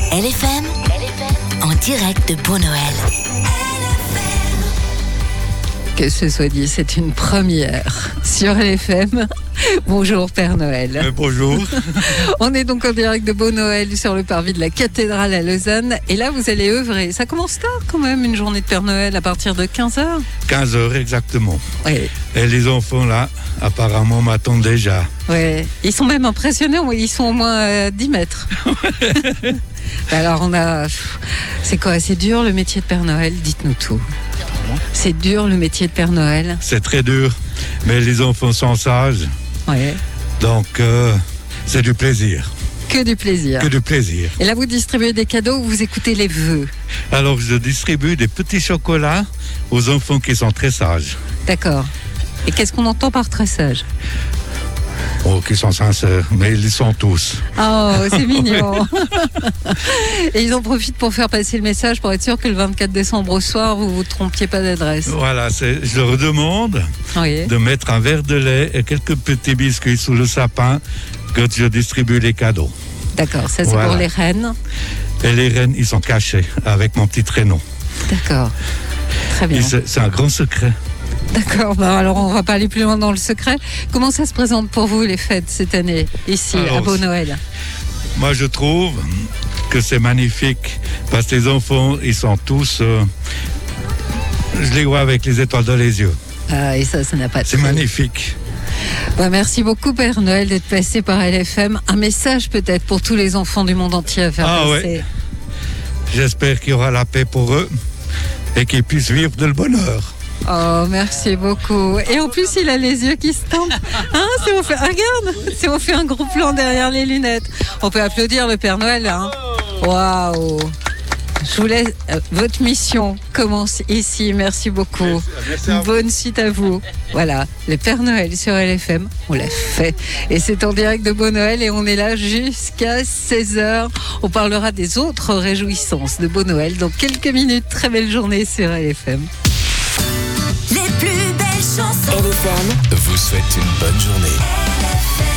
LFM, en direct de Beau Noël. Que ce soit dit, c'est une première sur LFM. Bonjour Père Noël. Bonjour. On est donc en direct de Beau Noël sur le parvis de la cathédrale à Lausanne. Et là, vous allez œuvrer. Ça commence tard quand même, une journée de Père Noël à partir de 15h. 15h exactement. Oui. Et les enfants là, apparemment m'attendent déjà. Ouais. Ils sont même impressionnés. Ils sont au moins 10 mètres. Alors c'est quoi? C'est dur le métier de Père Noël? Dites-nous tout. C'est dur le métier de Père Noël? C'est très dur, mais les enfants sont sages. Ouais. Donc c'est du plaisir. Que du plaisir. Que du plaisir. Et là, vous distribuez des cadeaux ou vous écoutez les vœux? Alors je distribue des petits chocolats aux enfants qui sont très sages. D'accord. Et qu'est-ce qu'on entend par très sage? Oh, qui sont sincères, mais ils sont tous. Oh, c'est mignon. Et ils en profitent pour faire passer le message pour être sûr que le 24 décembre au soir, vous ne vous trompiez pas d'adresse. Voilà, je leur demande Oui. de mettre un verre de lait et quelques petits biscuits sous le sapin quand je distribue les cadeaux. D'accord, ça c'est Voilà. pour les reines. Et les rennes, ils sont cachés avec mon petit traîneau. D'accord, très bien. C'est un grand secret. D'accord, alors on va pas aller plus loin dans le secret. Comment ça se présente pour vous les fêtes cette année, ici Alors, à Beau Noël? Moi, je trouve que c'est magnifique parce que les enfants, ils sont tous... je les vois avec les étoiles dans les yeux. Ah, et ça n'a pas de C'est prix. magnifique. Merci beaucoup Père Noël d'être passé par LFM. Un message peut-être pour tous les enfants du monde entier à faire passer. Ouais. J'espère qu'il y aura la paix pour eux et qu'ils puissent vivre de le bonheur. Oh, merci beaucoup. Et en plus, il a les yeux qui se tendent. Hein, si on fait un gros plan derrière les lunettes. On peut applaudir le Père Noël, hein. Waouh. Je vous laisse, votre mission commence ici. Merci beaucoup. Merci à vous. Bonne suite à vous. Voilà, le Père Noël sur LFM, on l'a fait. Et c'est en direct de Beau Noël et on est là jusqu'à 16h. On parlera des autres réjouissances de Beau Noël dans quelques minutes. Très belle journée sur LFM. Les plus belles chansons. LFM. vous souhaite une bonne journée. LFM.